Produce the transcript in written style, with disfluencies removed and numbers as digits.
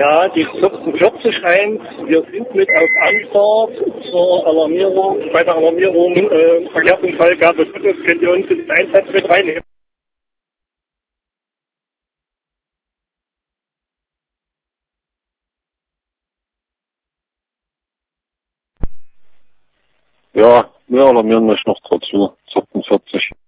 Ja, die 1441, wir sind mit auf Antwort zur Alarmierung, bei der Alarmierung Verkehrsunfall gab es Fotos, könnt ihr uns in den Einsatz mit reinnehmen? Ja, wir alarmieren mich noch dazu. 1440.